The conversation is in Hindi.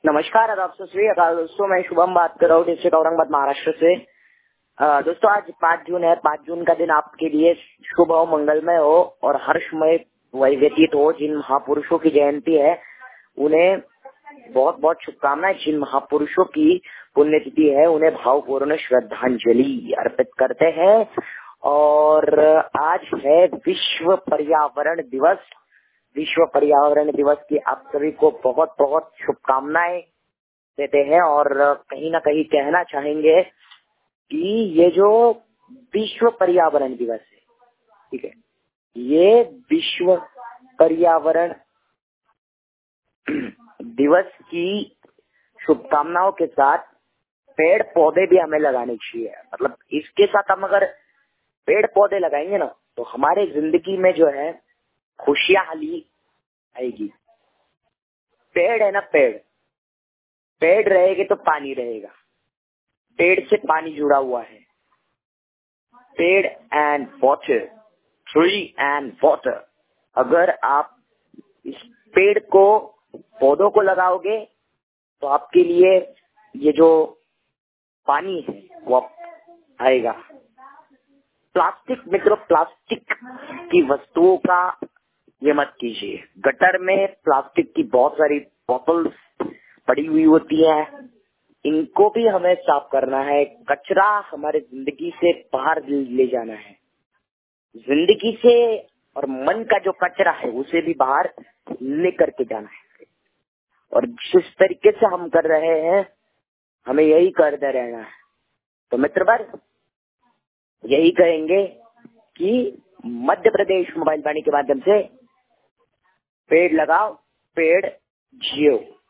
नमस्कार, आदाब, सत श्री अकाल दोस्तों। मैं शुभम बात कर रहा हूँ डिस्ट्रिक्ट औरंगाबाद, महाराष्ट्र से। दोस्तों, आज 5 जून है। 5 जून का दिन आपके लिए शुभ हो, मंगलमय हो और हर्षमय व्यतीत हो। जिन महापुरुषों की जयंती है उन्हें बहुत बहुत शुभकामनाएं। जिन महापुरुषों की पुण्यतिथि है उन्हें भावपूर्ण श्रद्धांजलि अर्पित करते हैं। और आज है विश्व पर्यावरण दिवस। विश्व पर्यावरण दिवस की आप सभी को बहुत बहुत शुभकामनाएं देते हैं। और कहीं ना कहीं कहना चाहेंगे कि ये जो विश्व पर्यावरण दिवस है, ठीक है, ये विश्व पर्यावरण दिवस की शुभकामनाओं के साथ पेड़ पौधे भी हमें लगाने चाहिए। मतलब इसके साथ हम अगर पेड़ पौधे लगाएंगे ना तो हमारे जिंदगी में जो है खुशहाली आएगी। पेड़ है ना, पेड़ रहेगी तो पानी रहेगा। पेड़ से पानी जुड़ा हुआ है। पेड़ and water, tree and water. अगर आप इस पेड़ को, पौधों को लगाओगे तो आपके लिए ये जो पानी है वो आएगा। प्लास्टिक प्लास्टिक की वस्तुओं का ये मत कीजिए। गटर में प्लास्टिक की बहुत सारी बोतल्स पड़ी हुई होती है, इनको भी हमें साफ करना है। कचरा हमारे जिंदगी से बाहर ले जाना है। जिंदगी से और मन का जो कचरा है उसे भी बाहर लेकर के जाना है। और जिस तरीके से हम कर रहे हैं हमें यही करते रहना है। तो मित्रवर, यही कहेंगे कि मध्य प्रदेश मोबाइल वाणी के माध्यम से पेड़ लगाओ, पेड़ जियो।